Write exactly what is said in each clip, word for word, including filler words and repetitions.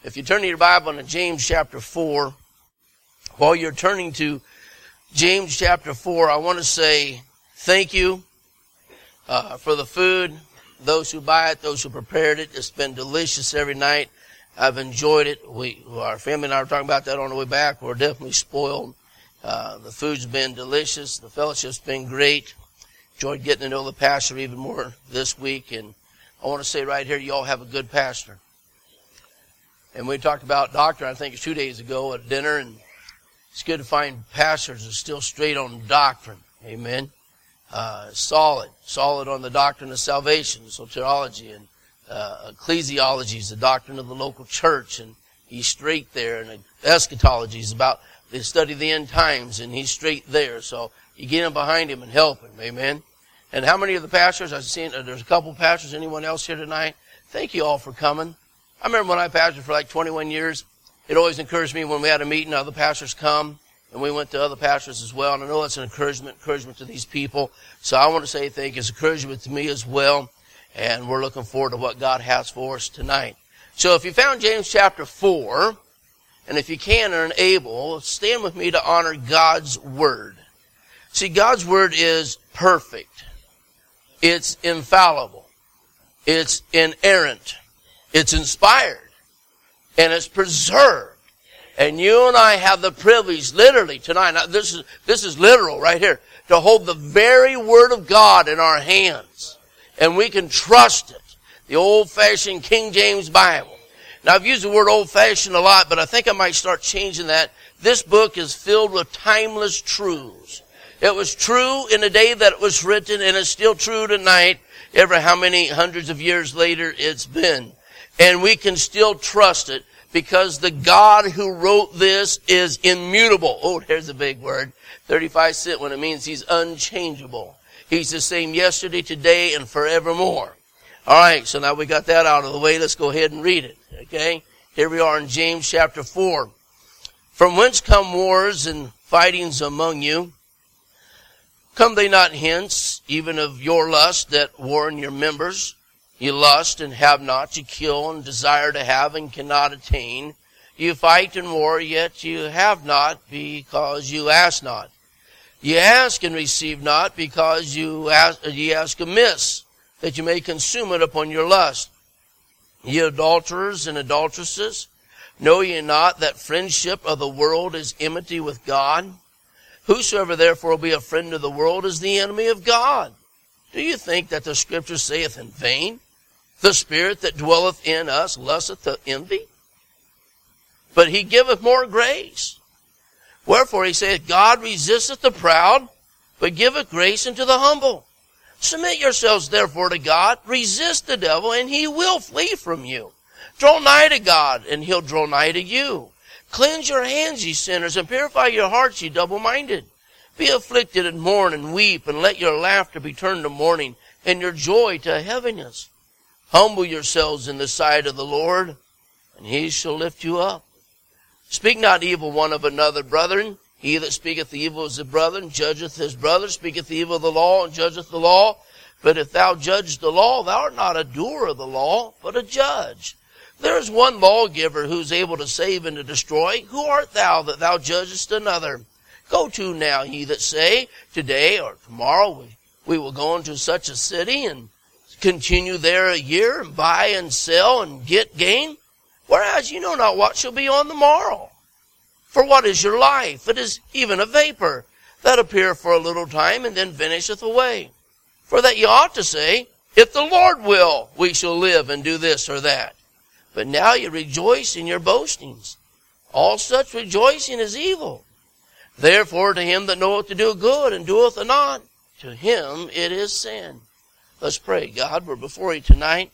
If you turn to your Bible to James chapter four, while you're turning to James chapter four, I want to say thank you uh, for the food, those who buy it, those who prepared it. It's been delicious every night. I've enjoyed it. We, our family and I were talking about that on the way back. We're definitely spoiled. Uh, the food's been delicious. The fellowship's been great. Enjoyed getting to know the pastor even more this week. And I want to say right here, you all have a good pastor. And we talked about doctrine, I think it's two days ago at dinner, and it's good to find pastors that are still straight on doctrine. Amen. Uh, solid, solid on the doctrine of salvation, soteriology, and uh, ecclesiology is the doctrine of the local church, and he's straight there. And eschatology is about the study of the end times, and he's straight there. So you get in behind him and help him. Amen. And how many of the pastors, I've seen, uh, there's a couple pastors, anyone else here tonight? Thank you all for coming. I remember when I pastored for like twenty-one years, it always encouraged me when we had a meeting, other pastors come, and we went to other pastors as well. And I know it's an encouragement, encouragement to these people. So I want to say thank you. It's encouragement to me as well. And we're looking forward to what God has for us tonight. So if you found James chapter four, and if you can or are able, stand with me to honor God's Word. See, God's Word is perfect. It's infallible. It's inerrant. It's inspired, and it's preserved. And you and I have the privilege, literally, tonight, now this is, this is literal right here, to hold the very Word of God in our hands. And we can trust it. The old-fashioned King James Bible. Now, I've used the word old-fashioned a lot, but I think I might start changing that. This book is filled with timeless truths. It was true in the day that it was written, and it's still true tonight, ever how many hundreds of years later it's been. And we can still trust it because the God who wrote this is immutable. Oh, there's a big word. thirty-five cent when it means he's unchangeable. He's the same yesterday, today, and forevermore. All right, so now we got that out of the way. Let's go ahead and read it. Okay? Here we are in James chapter four. From whence come wars and fightings among you? Come they not hence, even of your lust that war in your members? You lust and have not, you kill and desire to have and cannot attain. You fight and war, yet you have not because you ask not. You ask and receive not because you ask, you ask amiss, that you may consume it upon your lust. Ye adulterers and adulteresses, know ye not that friendship of the world is enmity with God? Whosoever therefore will be a friend of the world is the enemy of God. Do you think that the Scripture saith in vain, the Spirit that dwelleth in us lusteth to envy? But he giveth more grace. Wherefore he saith, God resisteth the proud, but giveth grace unto the humble. Submit yourselves therefore to God, resist the devil, and he will flee from you. Draw nigh to God, and he'll draw nigh to you. Cleanse your hands, ye sinners, and purify your hearts, ye double-minded. Be afflicted and mourn and weep, and let your laughter be turned to mourning, and your joy to heaviness. Humble yourselves in the sight of the Lord, and he shall lift you up. Speak not evil one of another, brethren. He that speaketh evil of his brother, and judgeth his brother, speaketh evil of the law, and judgeth the law. But if thou judge the law, thou art not a doer of the law, but a judge. There is one lawgiver who is able to save and to destroy. Who art thou that thou judgest another? Go to now, ye that say, today or tomorrow we, we will go into such a city and continue there a year and buy and sell and get gain, whereas you know not what shall be on the morrow. For what is your life? It is even a vapor that appeareth for a little time and then vanisheth away. For that ye ought to say, if the Lord will, we shall live and do this or that. But now ye rejoice in your boastings. All such rejoicing is evil. Therefore to him that knoweth to do good and doeth it not, to him it is sin. Let's pray. God, we're before you tonight.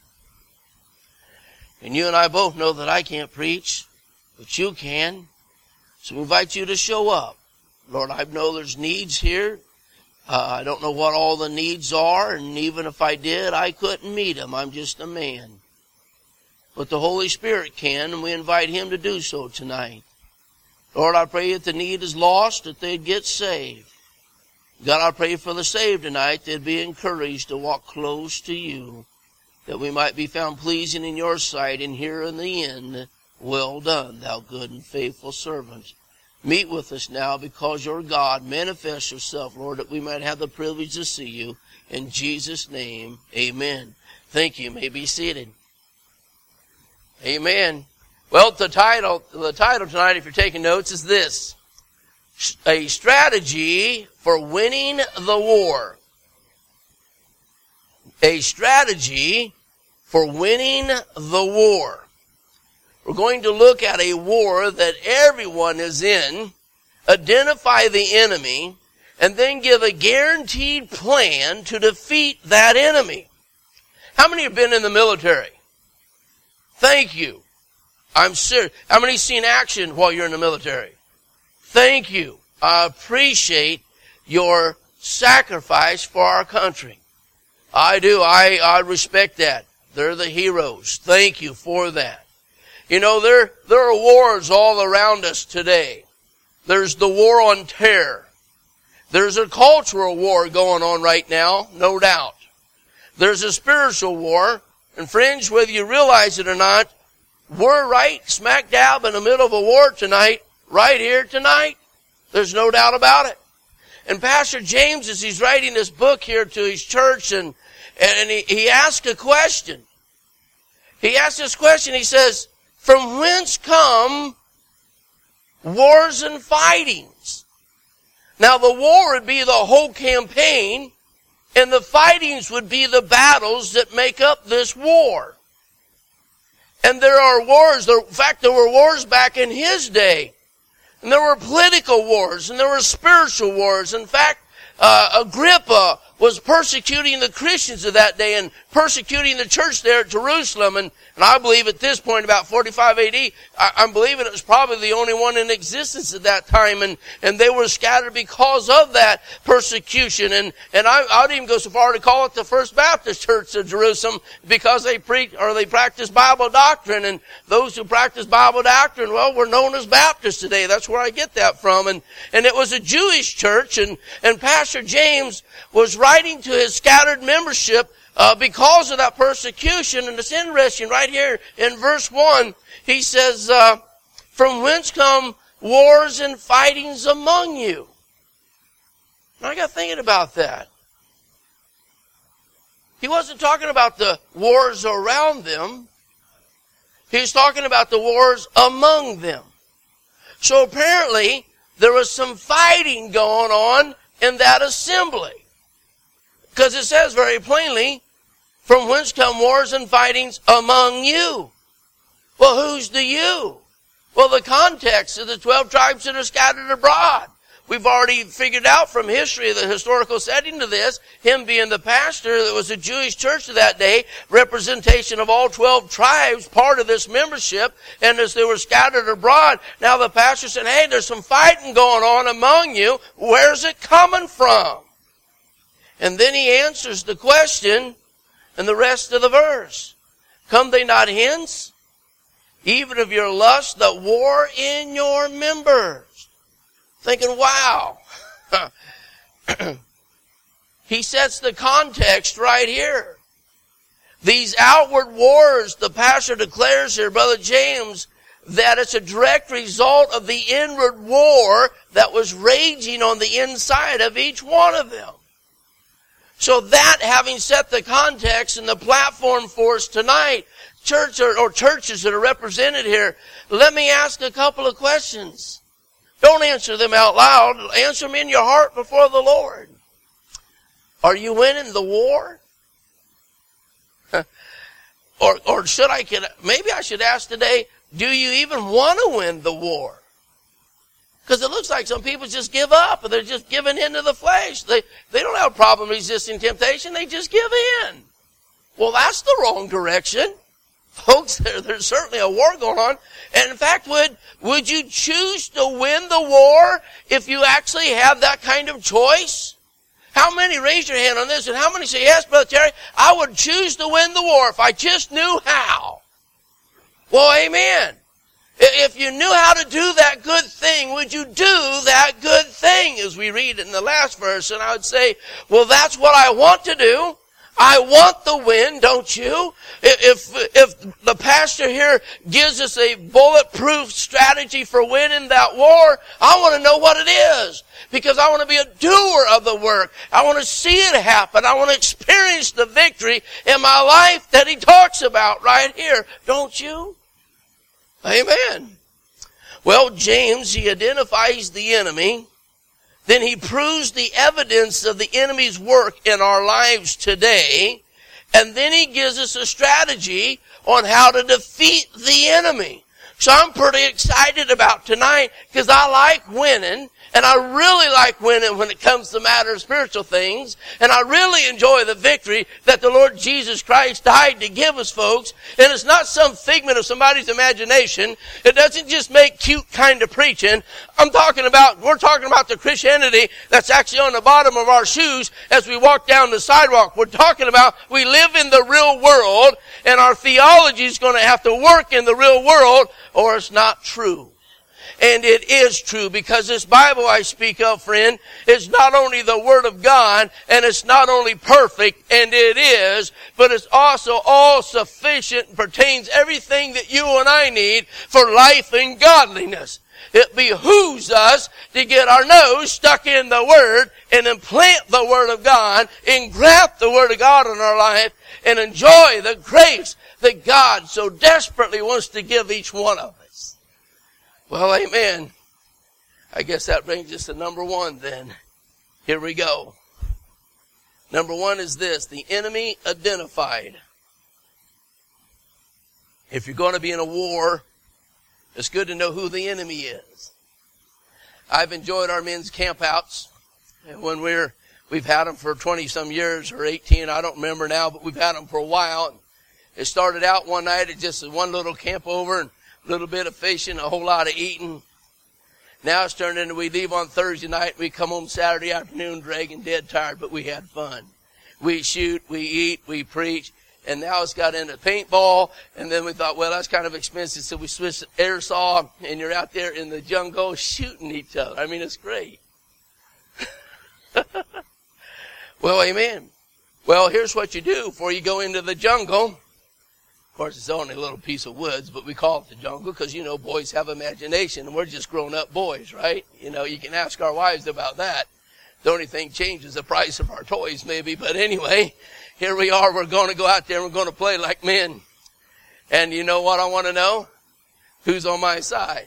And you and I both know that I can't preach, but you can. So we invite you to show up. Lord, I know there's needs here. Uh, I don't know what all the needs are, and even if I did, I couldn't meet them. I'm just a man. But the Holy Spirit can, and we invite him to do so tonight. Lord, I pray if the need is lost, that they'd get saved. God, I pray for the saved tonight, they'd be encouraged to walk close to you, that we might be found pleasing in your sight, and here in the end, Well done, thou good and faithful servant. Meet with us now because you're God. Manifest yourself, Lord, that we might have the privilege to see you. In Jesus' name, amen. Thank you. You may be seated. Amen. Well, the title, the title tonight, if you're taking notes, is this: A Strategy for Winning the War. A strategy for winning the war. We're going to look at a war that everyone is in, identify the enemy, and then give a guaranteed plan to defeat that enemy. How many have been in the military? Thank you. I'm serious. How many have seen action while you're in the military? Thank you. I appreciate your sacrifice for our country. I do. I, I respect that. They're the heroes. Thank you for that. You know, there, there are wars all around us today. There's the war on terror. There's a cultural war going on right now, no doubt. There's a spiritual war. And friends, whether you realize it or not, we're right smack dab in the middle of a war tonight, right here tonight. There's no doubt about it. And Pastor James, as he's writing this book here to his church, and, and he, he asked a question. He asked this question, he says, from whence come wars and fightings? Now the war would be the whole campaign, and the fightings would be the battles that make up this war. And there are wars, in fact there were wars back in his day. And there were political wars, and there were spiritual wars. In fact, uh, Agrippa was persecuting the Christians of that day and persecuting the church there at Jerusalem. And, and I believe at this point, about forty-five A D, I, I'm believing it was probably the only one in existence at that time. And, and they were scattered because of that persecution. And, and I, I would even go so far to call it the First Baptist Church of Jerusalem because they preach, or they practice Bible doctrine. And those who practice Bible doctrine, well, we're known as Baptists today. That's where I get that from. And, and it was a Jewish church, and, and Pastor James was writing to his scattered membership uh, because of that persecution. And it's interesting right here in verse one, he says, uh, from whence come wars and fightings among you? And I got thinking about that. He wasn't talking about the wars around them. He was talking about the wars among them. So apparently there was some fighting going on in that assembly. Because it says very plainly, from whence come wars and fightings among you? Well, who's the you? Well, the context of the twelve tribes that are scattered abroad. We've already figured out from history, the historical setting to this, him being the pastor that was a Jewish church of that day, representation of all twelve tribes, part of this membership, and as they were scattered abroad, now the pastor said, hey, there's some fighting going on among you. Where's it coming from? And then he answers the question in the rest of the verse. Come they not hence, even of your lust that war in your members? Thinking, wow. He sets the context right here. These outward wars, the pastor declares here, Brother James, that it's a direct result of the inward war that was raging on the inside of each one of them. So that, having set the context and the platform for us tonight, church or, or churches that are represented here, let me ask a couple of questions. Don't answer them out loud. Answer them in your heart before the Lord. Are you winning the war? or, or should I, maybe I should ask today, do you even want to win the war? Because it looks like some people just give up, and they're just giving in to the flesh. They, they don't have a problem resisting temptation. They just give in. Well, that's the wrong direction. Folks, there, there's certainly a war going on. And in fact, would, would you choose to win the war if you actually have that kind of choice? How many raise your hand on this, and how many say, yes, Brother Terry, I would choose to win the war if I just knew how? Well, amen. If you knew how to do that good thing, would you do that good thing, as we read in the last verse? And I would say, well, that's what I want to do. I want the win, don't you? If, if the pastor here gives us a bulletproof strategy for winning that war, I want to know what it is. Because I want to be a doer of the work. I want to see it happen. I want to experience the victory in my life that he talks about right here. Don't you? Amen. Well, James, he identifies the enemy. Then he proves the evidence of the enemy's work in our lives today. And then he gives us a strategy on how to defeat the enemy. So I'm pretty excited about tonight because I like winning. And I really like winning when it comes to matter of spiritual things. And I really enjoy the victory that the Lord Jesus Christ died to give us, folks. And it's not some figment of somebody's imagination. It doesn't just make cute kind of preaching. I'm talking about, we're talking about the Christianity that's actually on the bottom of our shoes as we walk down the sidewalk. We're talking about we live in the real world and our theology is going to have to work in the real world or it's not true. And it is true because this Bible I speak of, friend, is not only the Word of God and it's not only perfect, and it is, but it's also all sufficient and pertains everything that you and I need for life and godliness. It behooves us to get our nose stuck in the Word and implant the Word of God, engraft the Word of God in our life, and enjoy the grace that God so desperately wants to give each one of us. Well, amen. I guess that brings us to number one then. Here we go. Number one is this, the enemy identified. If you're going to be in a war, it's good to know who the enemy is. I've enjoyed our men's campouts. And when we're, we've had them for twenty some years or eighteen, I don't remember now, but we've had them for a while. It started out one night at just one little camp over and a little bit of fishing, a whole lot of eating. Now it's turned into we leave on Thursday night, we come home Saturday afternoon dragging dead tired, but we had fun. We shoot, we eat, we preach, and now it's got into paintball, and then we thought, well, that's kind of expensive, so we switched to airsoft, and you're out there in the jungle shooting each other. I mean, it's great. Well, amen. Well, here's what you do before you go into the jungle. Of course, it's only a little piece of woods, but we call it the jungle because, you know, boys have imagination, and we're just grown-up boys, right? You know, you can ask our wives about that. The only thing changed is the price of our toys, maybe. But anyway, here we are. We're going to go out there and we're going to play like men. And you know what I want to know? Who's on my side?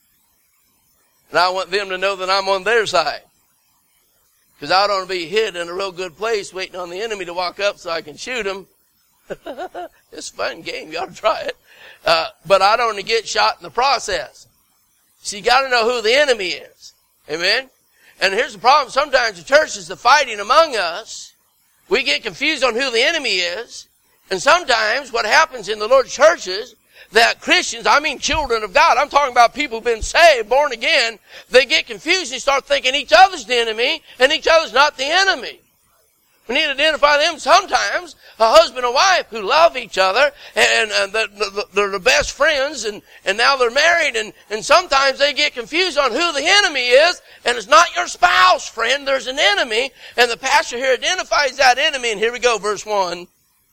And I want them to know that I'm on their side. Because I don't want to be hid in a real good place waiting on the enemy to walk up so I can shoot him. It's a fun game. You ought to try it. Uh, but I don't want to get shot in the process. So you got to know who the enemy is. Amen? And here's the problem. Sometimes the church is the fighting among us. We get confused on who the enemy is. And sometimes what happens in the Lord's churches, that Christians, I mean children of God, I'm talking about people who've been saved, born again, they get confused and start thinking each other's the enemy and each other's not the enemy. We need to identify them. Sometimes a husband and wife who love each other and, and they're the best friends and, and now they're married and, and sometimes they get confused on who the enemy is and it's not your spouse, friend. There's an enemy and the pastor here identifies that enemy and here we go, verse one.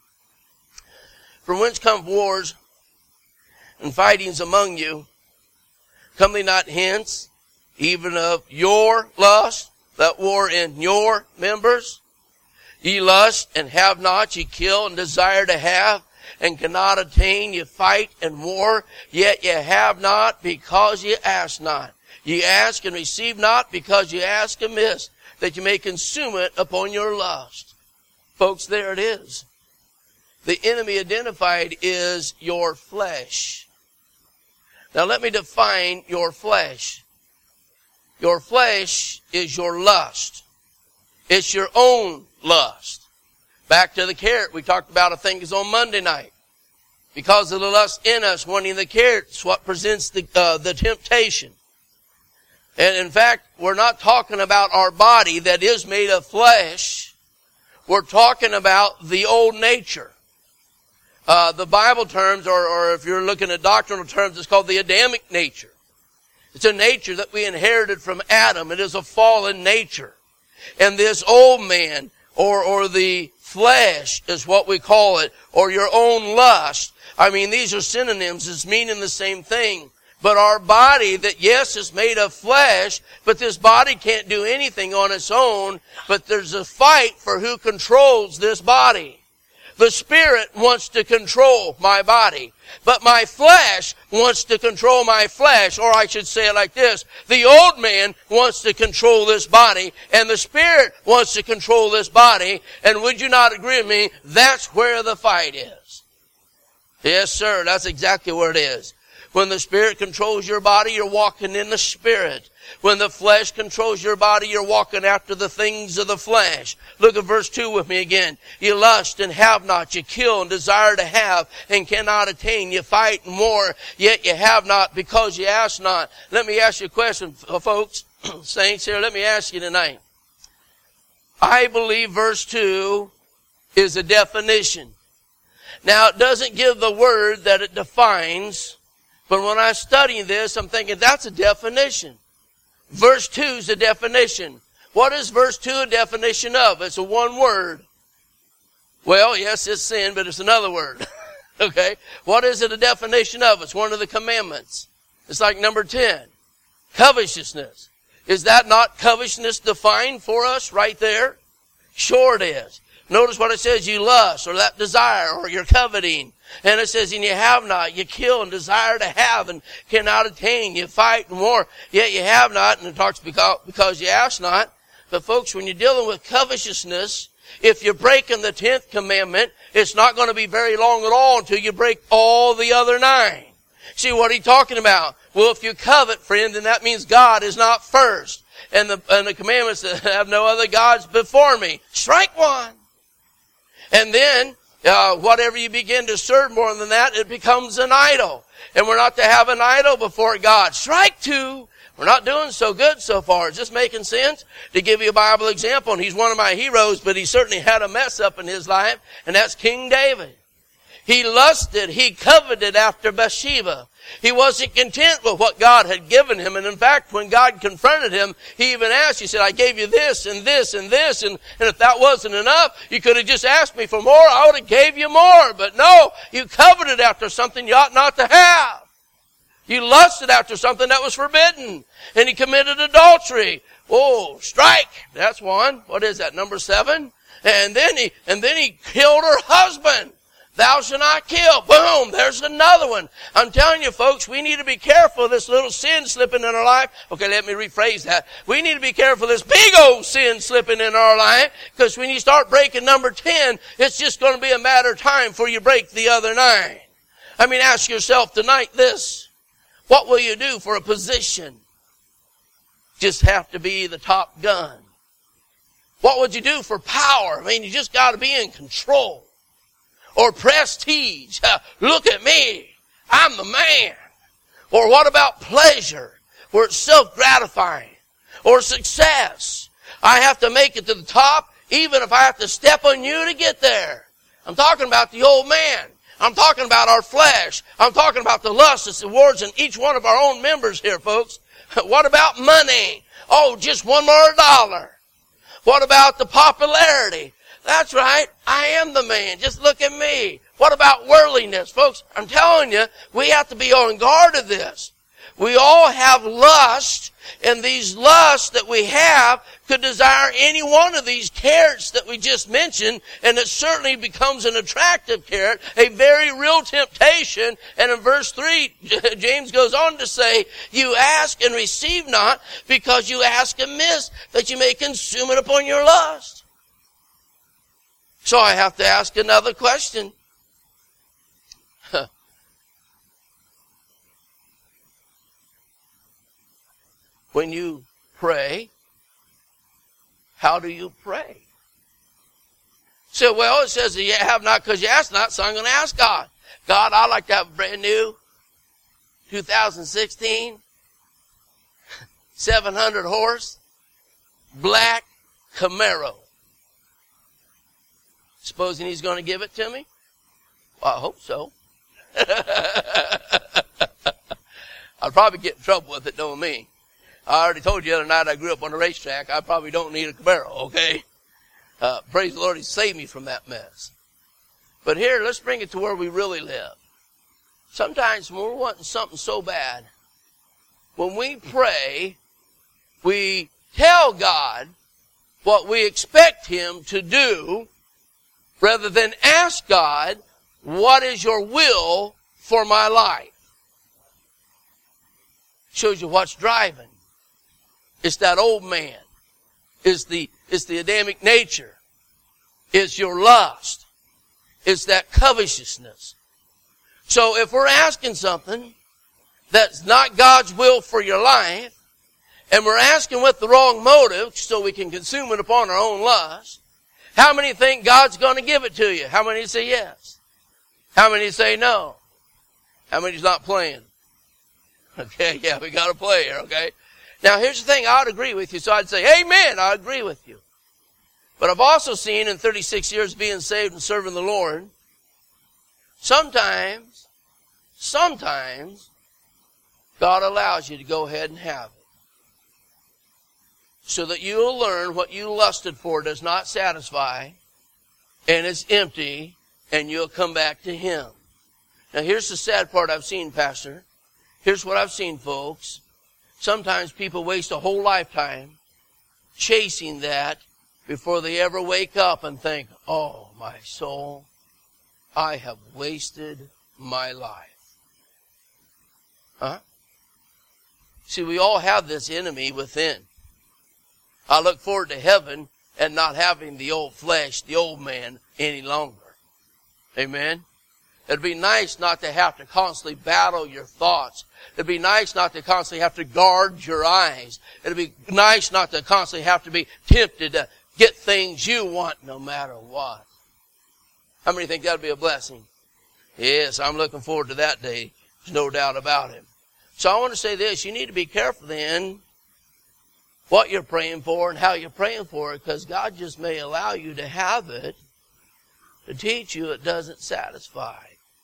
From whence come wars and fightings among you? Come they not hence, even of your lust, that war in your members? Ye lust and have not, ye kill and desire to have, and cannot attain, ye fight and war, yet ye have not, because ye ask not. Ye ask and receive not, because ye ask amiss, that ye may consume it upon your lust. Folks, there it is. The enemy identified is your flesh. Now let me define your flesh. Your flesh is your lust. It's your own lust. Back to the carrot. We talked about, I think it was on Monday night. Because of the lust in us, wanting the carrot, it's what presents the, uh, the temptation. And in fact, we're not talking about our body that is made of flesh. We're talking about the old nature. Uh, the Bible terms, or, or if you're looking at doctrinal terms, it's called the Adamic nature. It's a nature that we inherited from Adam. It is a fallen nature. And this old man, or, or the flesh is what we call it, or your own lust. I mean, these are synonyms. It's meaning the same thing. But our body, that yes, is made of flesh, but this body can't do anything on its own, but there's a fight for who controls this body. The Spirit wants to control my body, but my flesh wants to control my flesh, or I should say it like this: the old man wants to control this body, and the Spirit wants to control this body. And would you not agree with me? That's where the fight is. Yes, sir, that's exactly where it is. When the Spirit controls your body, you're walking in the Spirit. When the flesh controls your body, you're walking after the things of the flesh. Look at verse two with me again. You lust and have not. You kill and desire to have and cannot attain. You fight and war, yet you have not because you ask not. Let me ask you a question, folks. Saints here, let me ask you tonight. I believe verse two is a definition. Now, it doesn't give the word that it defines, but when I study this, I'm thinking that's a definition. Verse two is a definition. What is verse two a definition of? It's a one word. Well, yes, it's sin, but it's another word. Okay? What is it a definition of? It's one of the commandments. It's like number ten. Covetousness. Is that not covetousness defined for us right there? Sure it is. Notice what it says: you lust, or that desire, or you're coveting. And it says, and you have not. You kill and desire to have and cannot attain. You fight and war, yet you have not. And it talks because, because you ask not. But folks, when you're dealing with covetousness, if you're breaking the tenth commandment, it's not going to be very long at all until you break all the other nine. See, what are you talking about? Well, if you covet, friend, then that means God is not first. And the, and the commandments that have no other gods before me. Strike one. And then, uh, whatever you begin to serve more than that, it becomes an idol. And we're not to have an idol before God. Strike two. We're not doing so good so far. Is this making sense? To give you a Bible example, and he's one of my heroes, but he certainly had a mess up in his life, and that's King David. He lusted, he coveted after Bathsheba. He wasn't content with what God had given him. And in fact, when God confronted him, he even asked, he said, I gave you this and this and this. And, and if that wasn't enough, you could have just asked me for more. I would have gave you more. But no, you coveted after something you ought not to have. You lusted after something that was forbidden. And he committed adultery. Whoa, strike. That's one. What is that? Number seven. And then he, and then he killed her husband. Thou shalt not kill. Boom, there's another one. I'm telling you, folks, we need to be careful of this little sin slipping in our life. Okay, let me rephrase that. We need to be careful of this big old sin slipping in our life, because when you start breaking number ten, it's just going to be a matter of time before you break the other nine. I mean, ask yourself tonight this. What will you do for a position? Just have to be the top gun. What would you do for power? I mean, you just got to be in control. Or prestige. Look at me. I'm the man. Or what about pleasure, where it's self-gratifying? Or success. I have to make it to the top, even if I have to step on you to get there. I'm talking about the old man. I'm talking about our flesh. I'm talking about the lust that's towards in each one of our own members here, folks. What about money? Oh, just one more dollar. What about the popularity? That's right. I am the man. Just look at me. What about worldliness? Folks, I'm telling you, we have to be on guard of this. We all have lust, and these lusts that we have could desire any one of these carrots that we just mentioned, and it certainly becomes an attractive carrot, a very real temptation. And in verse three, James goes on to say, you ask and receive not, because you ask amiss, that you may consume it upon your lust. So I have to ask another question. When you pray, how do you pray? So, well, it says that you have not because you ask not, so I'm going to ask God. God, I'd like to have a brand new two thousand sixteen seven hundred horse black Camaro. Supposing he's going to give it to me? Well, I hope so. I'll probably get in trouble with it, knowing me. I already told you the other night I grew up on the racetrack. I probably don't need a Camaro, okay? Uh, praise the Lord, He saved me from that mess. But here, let's bring it to where we really live. Sometimes when we're wanting something so bad, when we pray, we tell God what we expect Him to do, rather than ask God, what is your will for my life? Shows you what's driving. It's that old man. It's the, it's the Adamic nature. It's your lust. It's that covetousness. So if we're asking something that's not God's will for your life, and we're asking with the wrong motive so we can consume it upon our own lust, how many think God's going to give it to you? How many say yes? How many say no? How many's not playing? Okay, yeah, we got to play here, okay? Now, here's the thing. I would agree with you, so I'd say, amen, I agree with you. But I've also seen in thirty-six years being saved and serving the Lord, sometimes, sometimes, God allows you to go ahead and have it. So that you'll learn what you lusted for does not satisfy, and it's empty, and you'll come back to Him. Now, here's the sad part I've seen, Pastor. Here's what I've seen, folks. Sometimes people waste a whole lifetime chasing that before they ever wake up and think, oh, my soul, I have wasted my life. Huh? See, we all have this enemy within. I look forward to heaven and not having the old flesh, the old man, any longer. Amen? It'd be nice not to have to constantly battle your thoughts. It'd be nice not to constantly have to guard your eyes. It'd be nice not to constantly have to be tempted to get things you want no matter what. How many think that'd be a blessing? Yes, I'm looking forward to that day. There's no doubt about it. So I want to say this. You need to be careful then what you're praying for and how you're praying for it, because God just may allow you to have it to teach you it doesn't satisfy.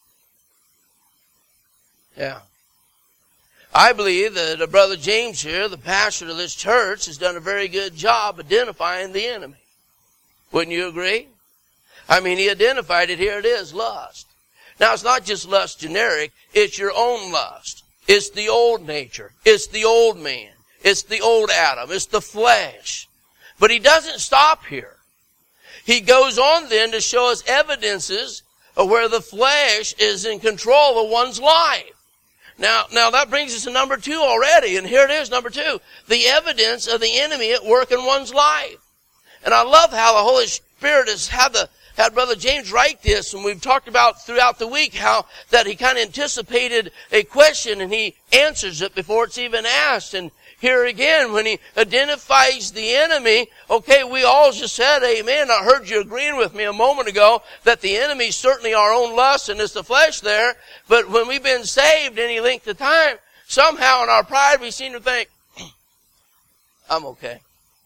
Yeah. I believe that Brother James here, the pastor of this church, has done a very good job identifying the enemy. Wouldn't you agree? I mean, he identified it. Here it is, lust. Now, it's not just lust generic. It's your own lust. It's the old nature. It's the old man. It's the old Adam. It's the flesh. But he doesn't stop here. He goes on then to show us evidences of where the flesh is in control of one's life. Now, now that brings us to number two already, and here it is, number two. The evidence of the enemy at work in one's life. And I love how the Holy Spirit has had the, had Brother James write this, and we've talked about throughout the week how that he kind of anticipated a question and he answers it before it's even asked. And here again, when he identifies the enemy, okay, we all just said amen. I heard you agreeing with me a moment ago that the enemy is certainly our own lust and it's the flesh there. But when we've been saved any length of time, somehow in our pride we seem to think, I'm okay.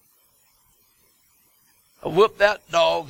I whooped that dog.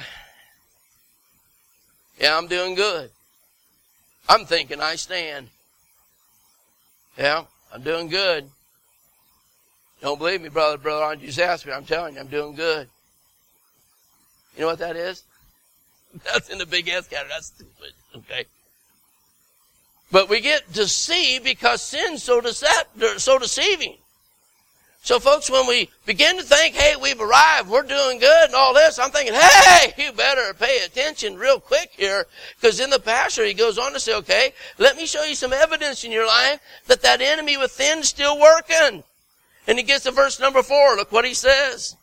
Yeah, I'm doing good. I'm thinking I stand. Yeah, I'm doing good. Don't believe me, brother, brother, just ask me. I'm telling you, I'm doing good. You know what that is? That's in the big S category. That's stupid. Okay. But we get deceived because sin's so decept- so deceiving. So folks, when we begin to think, hey, we've arrived, we're doing good and all this, I'm thinking, hey, you better pay attention real quick here. Because in the pastor, he goes on to say, okay, let me show you some evidence in your life that that enemy within is still working. And he gets to verse number four. Look what he says.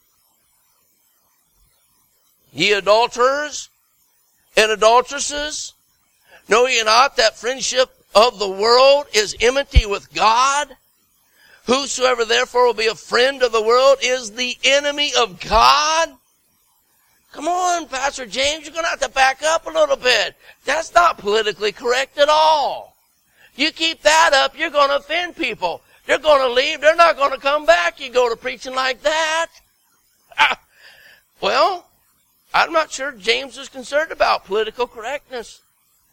Ye adulterers and adulteresses, know ye not that friendship of the world is enmity with God? Whosoever therefore will be a friend of the world is the enemy of God? Come on, Pastor James, you're going to have to back up a little bit. That's not politically correct at all. You keep that up, you're going to offend people. They're going to leave. They're not going to come back. You go to preaching like that. Ah, well, I'm not sure James is concerned about political correctness.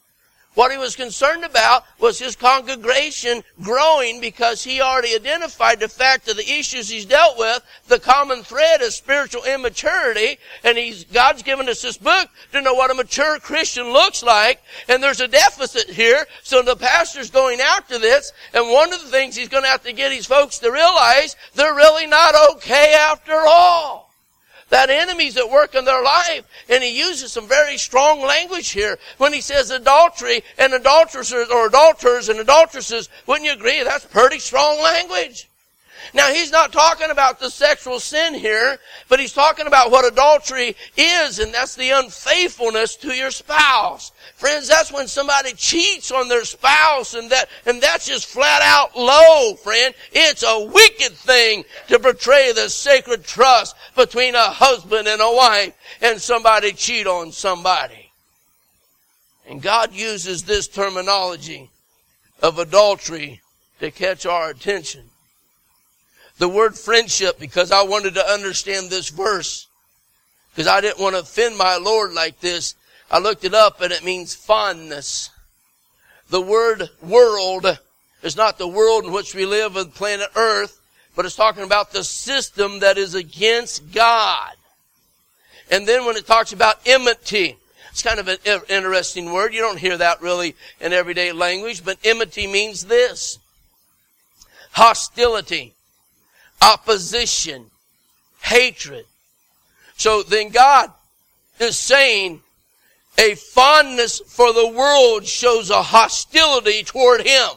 What he was concerned about was his congregation growing, because he already identified the fact of the issues he's dealt with. The common thread is spiritual immaturity, and he's, God's given us this book to know what a mature Christian looks like, and there's a deficit here, so the pastor's going after this, and one of the things he's going to have to get his folks to realize, they're really not okay after all. That enemy's at work in their life. And he uses some very strong language here. When he says adultery and adulteresses, or adulterers and adulteresses, wouldn't you agree? That's pretty strong language. Now, he's not talking about the sexual sin here, but he's talking about what adultery is, and that's the unfaithfulness to your spouse. Friends, that's when somebody cheats on their spouse, and that, and that's just flat out low, friend. It's a wicked thing to betray the sacred trust between a husband and a wife, and somebody cheat on somebody. And God uses this terminology of adultery to catch our attention. The word friendship, because I wanted to understand this verse, because I didn't want to offend my Lord like this, I looked it up, and it means fondness. The word world is not the world in which we live on planet Earth, but it's talking about the system that is against God. And then when it talks about enmity, it's kind of an interesting word. You don't hear that really in everyday language, but enmity means this: hostility, opposition, hatred. So then God is saying a fondness for the world shows a hostility toward Him.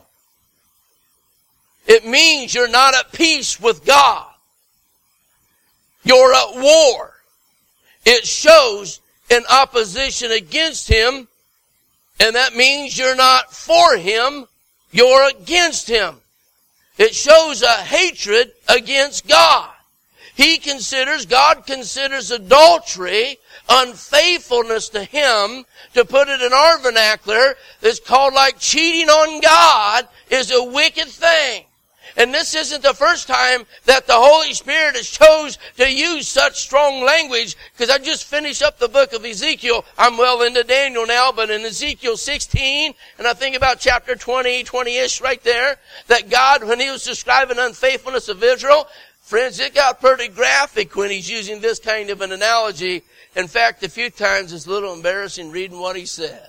It means you're not at peace with God. You're at war. It shows an opposition against Him, and that means you're not for Him, you're against Him. It shows a hatred against God. He considers, God considers adultery, unfaithfulness to Him, to put it in our vernacular, it's called like cheating on God, is a wicked thing. And this isn't the first time that the Holy Spirit has chose to use such strong language, because I just finished up the book of Ezekiel. I'm well into Daniel now, but in Ezekiel sixteen, and I think about chapter twenty, twenty-ish right there, that God, when He was describing unfaithfulness of Israel, friends, it got pretty graphic when He's using this kind of an analogy. In fact, a few times it's a little embarrassing reading what He said.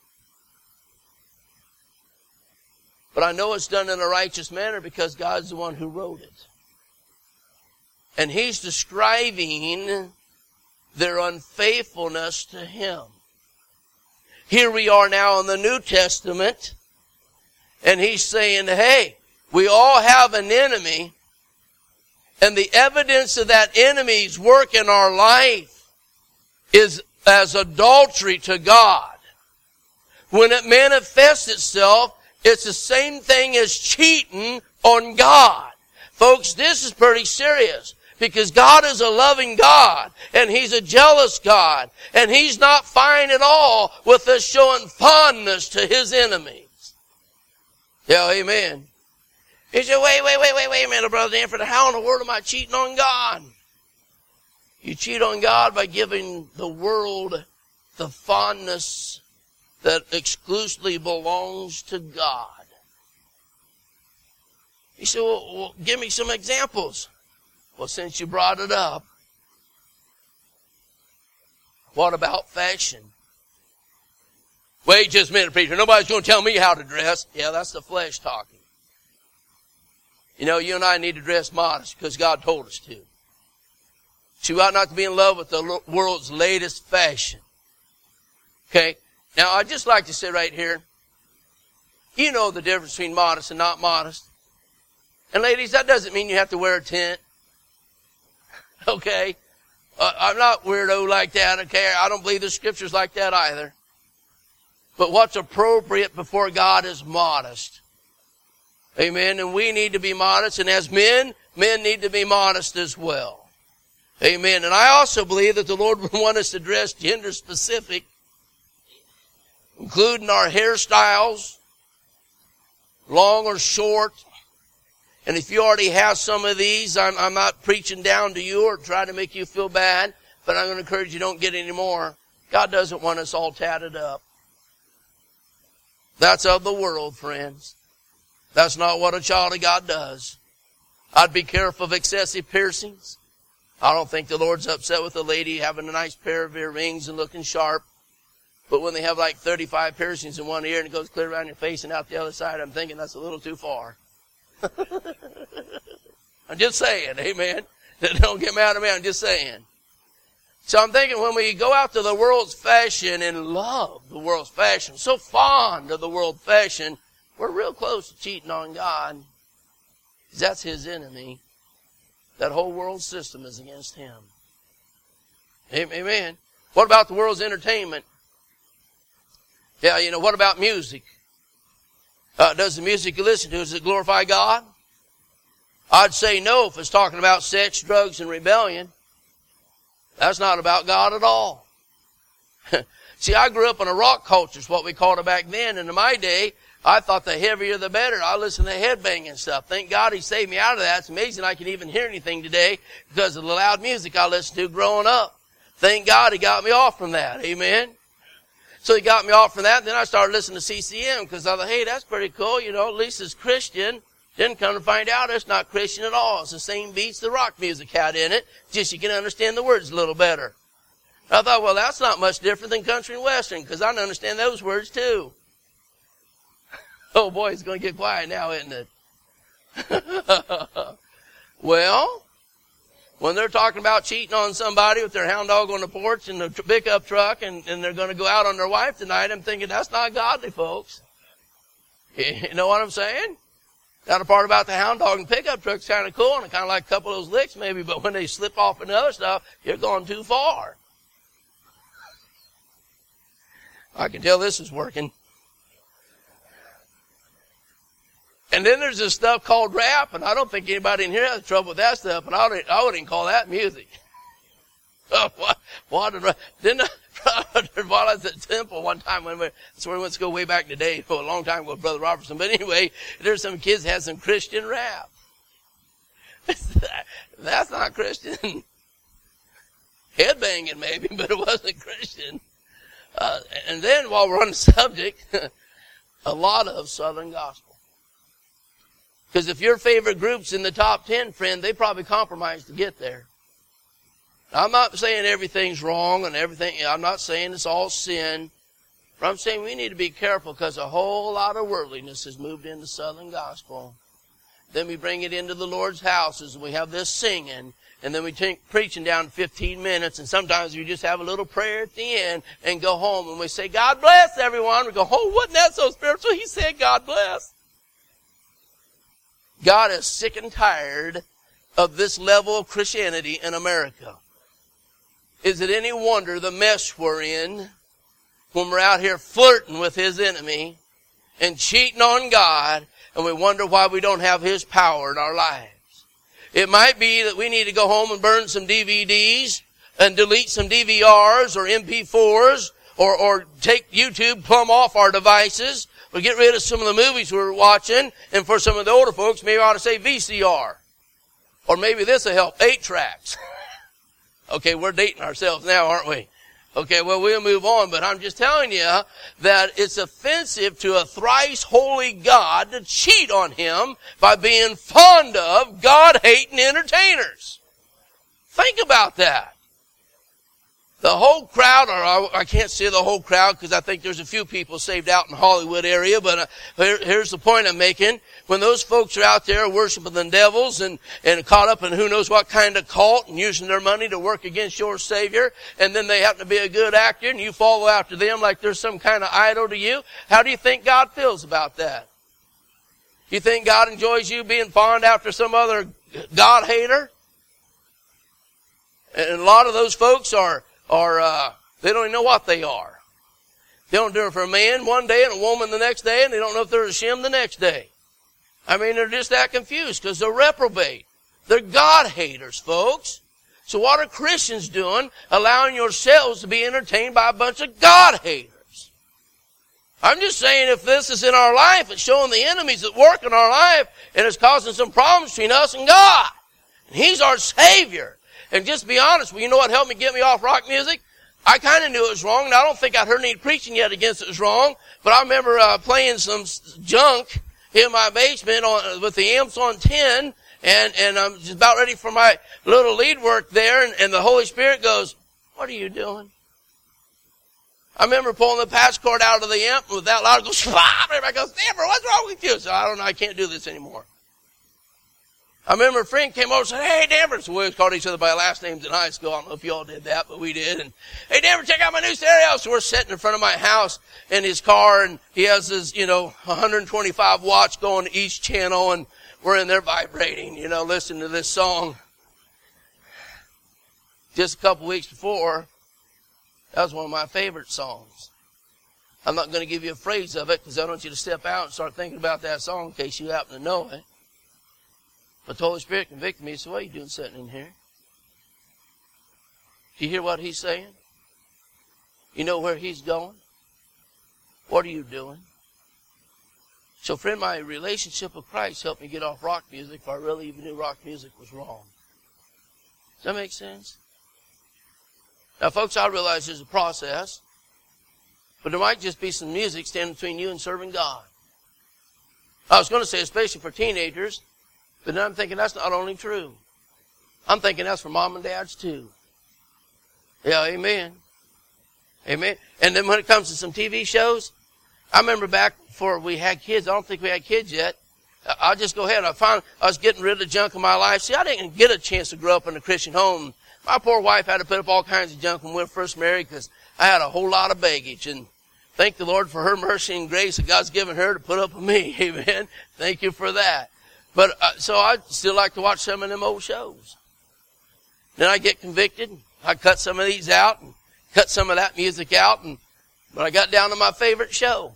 But I know it's done in a righteous manner because God's the one who wrote it. And He's describing their unfaithfulness to Him. Here we are now in the New Testament, and He's saying, hey, we all have an enemy, and the evidence of that enemy's work in our life is as adultery to God. When it manifests itself, it's the same thing as cheating on God. Folks, this is pretty serious, because God is a loving God, and He's a jealous God, and He's not fine at all with us showing fondness to His enemies. Yeah, amen. He said, wait, wait, wait, wait, wait a minute, Brother Danford, how in the world am I cheating on God? You cheat on God by giving the world the fondness that exclusively belongs to God. You say, well, well, give me some examples. Well, since you brought it up, what about fashion? Wait just a minute, preacher. Nobody's going to tell me how to dress. Yeah, that's the flesh talking. You know, you and I need to dress modest because God told us to. So we ought not to be in love with the world's latest fashion. Okay? Now, I'd just like to say right here, you know the difference between modest and not modest. And ladies, that doesn't mean you have to wear a tent. Okay? Uh, I'm not weirdo like that. Okay? I don't believe the scriptures like that either. But what's appropriate before God is modest. Amen? And we need to be modest. And as men, men need to be modest as well. Amen? And I also believe that the Lord would want us to dress gender specific, including our hairstyles, long or short. And if you already have some of these, I'm, I'm not preaching down to you or trying to make you feel bad, but I'm going to encourage you don't get any more. God doesn't want us all tatted up. That's of the world, friends. That's not what a child of God does. I'd be careful of excessive piercings. I don't think the Lord's upset with a lady having a nice pair of earrings and looking sharp. But when they have like thirty-five piercings in one ear and it goes clear around your face and out the other side, I'm thinking that's a little too far. I'm just saying, amen. Don't get mad at me, I'm just saying. So I'm thinking when we go out to the world's fashion and love the world's fashion, so fond of the world fashion, we're real close to cheating on God. Because that's His enemy. That whole world system is against Him. Amen. What about the world's entertainment? Yeah, you know, what about music? Uh, does the music you listen to, does it glorify God? I'd say no if it's talking about sex, drugs, and rebellion. That's not about God at all. See, I grew up in a rock culture, is what we called it back then. And in my day, I thought the heavier the better. I listened to headbanging stuff. Thank God He saved me out of that. It's amazing I can even hear anything today because of the loud music I listened to growing up. Thank God He got me off from that. Amen. So He got me off from that. And then I started listening to C C M because I thought, hey, that's pretty cool. You know, at least it's Christian. Didn't come to find out it's not Christian at all. It's the same beats the rock music had in it. Just you can understand the words a little better. I thought, well, that's not much different than country and western because I can understand those words too. Oh boy, it's going to get quiet now, isn't it? Well, when they're talking about cheating on somebody with their hound dog on the porch and the pickup truck and, and they're going to go out on their wife tonight, I'm thinking that's not godly, folks. You know what I'm saying? Now the part about the hound dog and pickup truck's kind of cool and kind of like a couple of those licks maybe, but when they slip off into other stuff, you're going too far. I can tell this is working. And then there's this stuff called rap, and I don't think anybody in here has trouble with that stuff, but I wouldn't, I wouldn't call that music. Oh, what, what, didn't I, while I was at Temple one time, when we, that's where we went to go way back in the day, for a long time ago with Brother Robertson, but anyway, there's some kids that had some Christian rap. That's not Christian. Headbanging maybe, but it wasn't Christian. Uh, and then while we're on the subject, a lot of Southern gospel. Because if your favorite group's in the top ten, friend, they probably compromised to get there. Now, I'm not saying everything's wrong and everything. I'm not saying it's all sin. But I'm saying we need to be careful because a whole lot of worldliness has moved into Southern gospel. Then we bring it into the Lord's houses and we have this singing. And then we take preaching down fifteen minutes. And sometimes we just have a little prayer at the end and go home. And we say, God bless everyone. We go, oh, wasn't that so spiritual? He said, God bless. God is sick and tired of this level of Christianity in America. Is it any wonder the mess we're in when we're out here flirting with His enemy and cheating on God, and we wonder why we don't have His power in our lives? It might be that we need to go home and burn some D V Ds and delete some D V Rs or M P fours or, or take YouTube plumb off our devices or get rid of some of the movies we're watching. And for some of the older folks, maybe I ought to say V C R. Or maybe this will help, eight tracks. Okay, we're dating ourselves now, aren't we? Okay, well, we'll move on, but I'm just telling you that it's offensive to a thrice holy God to cheat on Him by being fond of God-hating entertainers. Think about that. The whole crowd, or I can't say the whole crowd because I think there's a few people saved out in the Hollywood area, but uh, here, here's the point I'm making. When those folks are out there worshiping the devils and, and caught up in who knows what kind of cult and using their money to work against your Savior, and then they happen to be a good actor and you follow after them like they're some kind of idol to you, how do you think God feels about that? You think God enjoys you being fond after some other God-hater? And a lot of those folks are Or, uh, they don't even know what they are. They don't do it for a man one day and a woman the next day, and they don't know if they're a shim the next day. I mean, they're just that confused because they're reprobate. They're God-haters, folks. So what are Christians doing, allowing yourselves to be entertained by a bunch of God-haters? I'm just saying if this is in our life, it's showing the enemies at work in our life, and it's causing some problems between us and God. And He's our Savior. And just be honest, well, you know what helped me get me off rock music? I kind of knew it was wrong, and I don't think I'd heard any preaching yet against it was wrong, but I remember uh, playing some junk in my basement on, with the amps on ten, and, and I'm just about ready for my little lead work there, and, and the Holy Spirit goes, what are you doing? I remember pulling the patch cord out of the amp, and with that loud, it goes, slap! Everybody goes, Denver, what's wrong with you? So I don't know, I can't do this anymore. I remember a friend came over and said, hey, Denver. So we always called each other by last names in high school. I don't know if you all did that, but we did. And, hey, Denver, check out my new stereo. So we're sitting in front of my house in his car, and he has his, you know, one hundred twenty-five watts going to each channel, and we're in there vibrating, you know, listening to this song. Just a couple weeks before, that was one of my favorite songs. I'm not going to give you a phrase of it because I don't want you to step out and start thinking about that song in case you happen to know it. But the Holy Spirit convicted me. He said, what are you doing sitting in here? Do you hear what he's saying? You know where he's going? What are you doing? So, friend, my relationship with Christ helped me get off rock music if I really even knew rock music was wrong. Does that make sense? Now, folks, I realize there's a process, but there might just be some music standing between you and serving God. I was going to say, especially for teenagers, but then I'm thinking that's not only true. I'm thinking that's for mom and dads too. Yeah, amen. Amen. And then when it comes to some T V shows, I remember back before we had kids, I don't think we had kids yet. I'll just go ahead. I found I was getting rid of the junk in my life. See, I didn't get a chance to grow up in a Christian home. My poor wife had to put up all kinds of junk when we were first married because I had a whole lot of baggage. And thank the Lord for her mercy and grace that God's given her to put up with me. Amen. Thank you for that. But, uh, so I still like to watch some of them old shows. Then I get convicted. I cut some of these out and cut some of that music out. And, but I got down to my favorite show.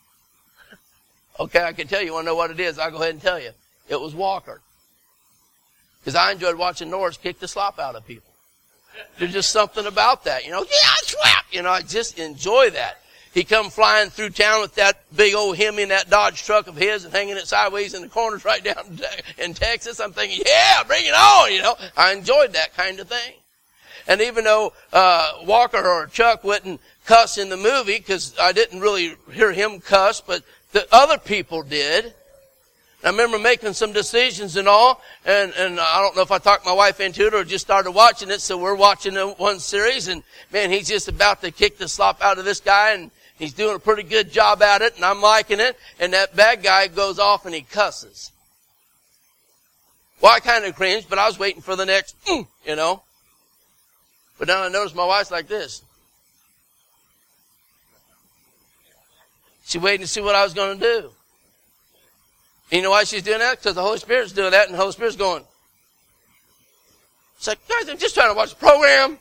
Okay, I can tell you. You want to know what it is? I'll go ahead and tell you. It was Walker. Because I enjoyed watching Norris kick the slop out of people. There's just something about that. You know, yeah, slap! You know, I just enjoy that. He come flying through town with that big old Hemi in that Dodge truck of his and hanging it sideways in the corners right down in Texas. I'm thinking, yeah, bring it on, you know. I enjoyed that kind of thing. And even though uh Walker or Chuck wouldn't cuss in the movie, because I didn't really hear him cuss, but the other people did. I remember making some decisions and all, and, and I don't know if I talked my wife into it or just started watching it, so we're watching one series, and man, he's just about to kick the slop out of this guy, and he's doing a pretty good job at it, and I'm liking it, and that bad guy goes off and he cusses. Well, I kind of cringed, but I was waiting for the next, mm, you know. But then I noticed my wife's like this. She waiting to see what I was going to do. And you know why she's doing that? Because the Holy Spirit's doing that, and the Holy Spirit's going, it's like, guys, I'm just trying to watch the program.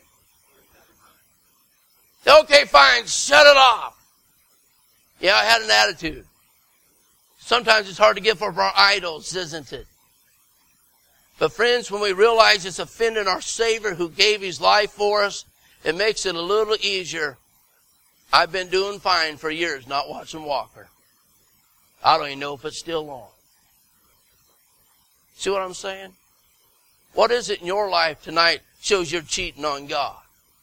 Okay, fine, shut it off. Yeah, I had an attitude. Sometimes it's hard to give up our idols, isn't it? But friends, when we realize it's offending our Savior who gave His life for us, it makes it a little easier. I've been doing fine for years not watching Walker. I don't even know if it's still on. See what I'm saying? What is it in your life tonight shows you're cheating on God?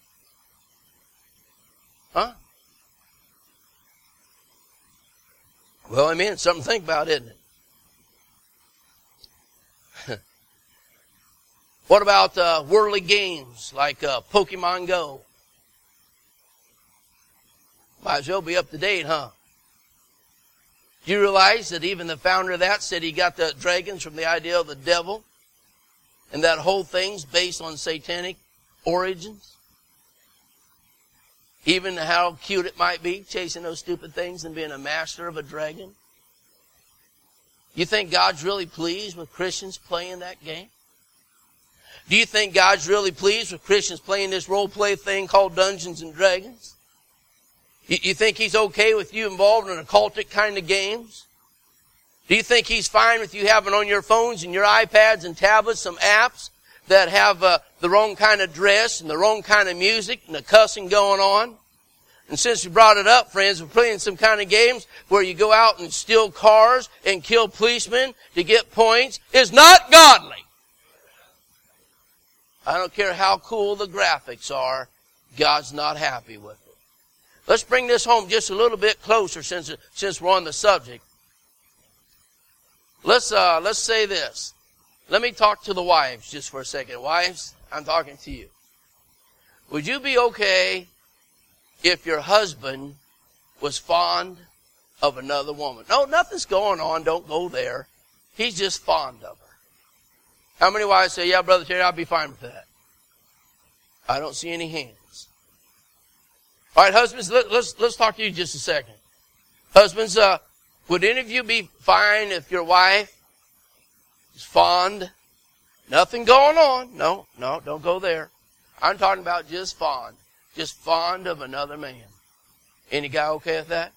Huh? Well, I mean, it's something to think about, isn't it? What about uh, worldly games like uh, Pokemon Go? Might as well be up to date, huh? Do you realize that even the founder of that said he got the dragons from the idea of the devil? And that whole thing's based on satanic origins? Even how cute it might be, chasing those stupid things and being a master of a dragon? You think God's really pleased with Christians playing that game? Do you think God's really pleased with Christians playing this role play thing called Dungeons and Dragons? You think He's okay with you involved in occultic kind of games? Do you think He's fine with you having on your phones and your iPads and tablets some apps that have uh, the wrong kind of dress and the wrong kind of music and the cussing going on? And since you brought it up, friends, we're playing some kind of games where you go out and steal cars and kill policemen to get points. It's not godly. I don't care how cool the graphics are. God's not happy with it. Let's bring this home just a little bit closer since, since we're on the subject. Let's, uh, let's say this. Let me talk to the wives just for a second. Wives, I'm talking to you. Would you be okay if your husband was fond of another woman? No, nothing's going on. Don't go there. He's just fond of her. How many wives say, yeah, Brother Terry, I'll be fine with that? I don't see any hands. All right, husbands, let, let's let's talk to you just a second. Husbands, uh, would any of you be fine if your wife is fond? Nothing going on. No, no, don't go there. I'm talking about just fond. Just fond of another man. Any guy okay with that?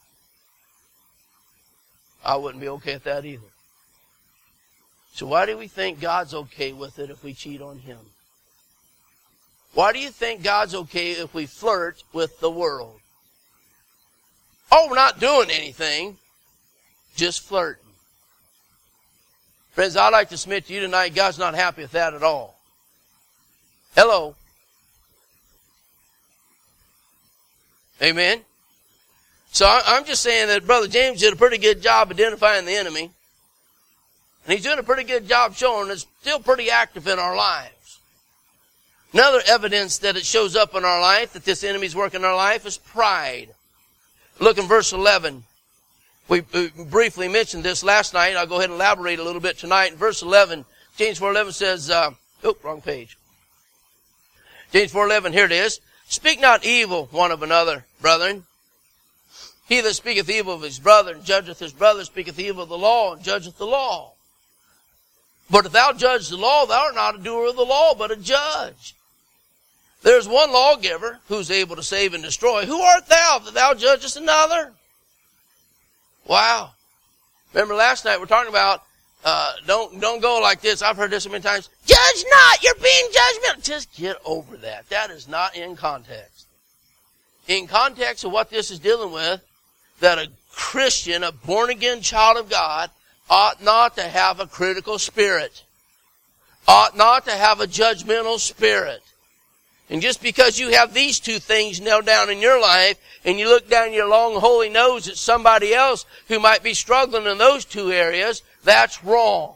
I wouldn't be okay with that either. So why do we think God's okay with it if we cheat on Him? Why do you think God's okay if we flirt with the world? Oh, we're not doing anything. Just flirting. Friends, I'd like to submit to you tonight, God's not happy with that at all. Hello. Amen. So I'm just saying that Brother James did a pretty good job identifying the enemy. And he's doing a pretty good job showing it's still pretty active in our lives. Another evidence that it shows up in our life, that this enemy's working in our life, is pride. Look in verse eleven. We briefly mentioned this last night. I'll go ahead and elaborate a little bit tonight. In verse eleven, James four eleven says, uh, oh, wrong page. James four eleven, here it is. Speak not evil one of another, brethren. He that speaketh evil of his brother and judgeth his brother speaketh evil of the law and judgeth the law. But if thou judge the law, thou art not a doer of the law, but a judge. There is one lawgiver who is able to save and destroy. Who art thou that thou judgest another? Wow. Remember last night we we're talking about uh, don't don't go like this. I've heard this so many times. Judge not. You're being judgmental. Just get over that. That is not in context. In context of what this is dealing with, that a Christian, a born-again child of God, ought not to have a critical spirit. Ought not to have a judgmental spirit. And just because you have these two things nailed down in your life, and you look down your long holy nose at somebody else who might be struggling in those two areas, that's wrong.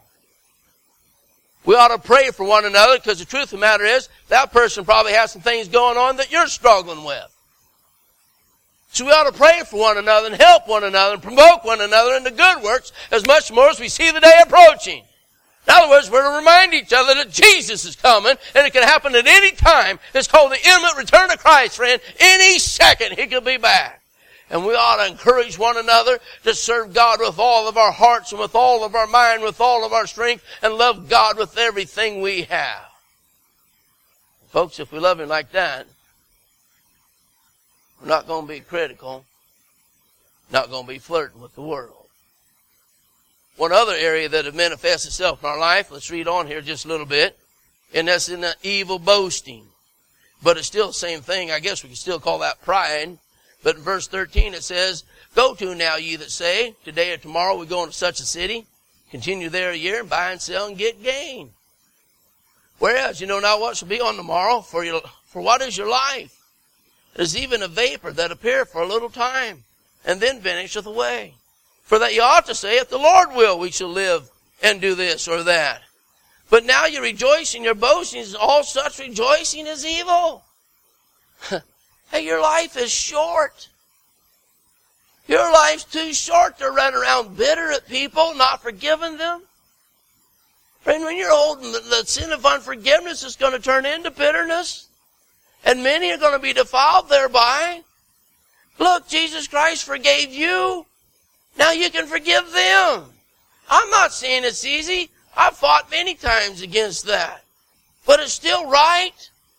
We ought to pray for one another, because the truth of the matter is, that person probably has some things going on that you're struggling with. So we ought to pray for one another and help one another and provoke one another into good works as much more as we see the day approaching. In other words, we're to remind each other that Jesus is coming, and it can happen at any time. It's called the imminent return of Christ, friend. Any second, He could be back. And we ought to encourage one another to serve God with all of our hearts and with all of our mind, with all of our strength, and love God with everything we have. Folks, if we love Him like that, we're not going to be critical, not going to be flirting with the world. One other area that manifests itself in our life, let's read on here just a little bit, and that's in the evil boasting. But it's still the same thing. I guess we can still call that pride. But in verse thirteen it says, Go to now, ye that say, Today or tomorrow we go into such a city, continue there a year, and buy and sell and get gain. Whereas you know not what shall be on the morrow, for, your, for what is your life? It is even a vapor that appeareth for a little time, and then vanisheth away. For that you ought to say, If the Lord will, we shall live and do this or that. But now you rejoice in your boastings, all such rejoicing is evil. Hey, your life is short. Your life's too short to run around bitter at people, not forgiving them. Friend, when you're holding the, the sin of unforgiveness, it's going to turn into bitterness. And many are going to be defiled thereby. Look, Jesus Christ forgave you. Now you can forgive them. I'm not saying it's easy. I've fought many times against that. But it's still right.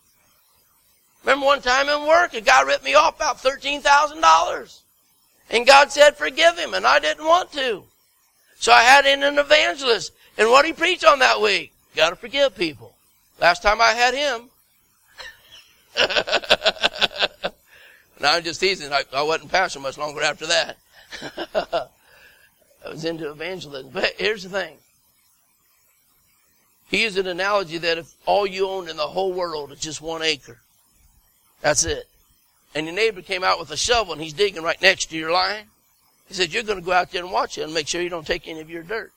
Remember one time in work, a guy ripped me off about thirteen thousand dollars. And God said, forgive him, and I didn't want to. So I had in an evangelist. And what he preached on that week? Got to forgive people. Last time I had him. Now I'm just teasing. I, I wasn't pastor much longer after that. I was into evangelism. But here's the thing. He used an analogy that if all you owned in the whole world is just one acre, That's it. And your neighbor came out with a shovel and he's digging right next to your line. He said, you're going to go out there and watch it and make sure you don't take any of your dirt.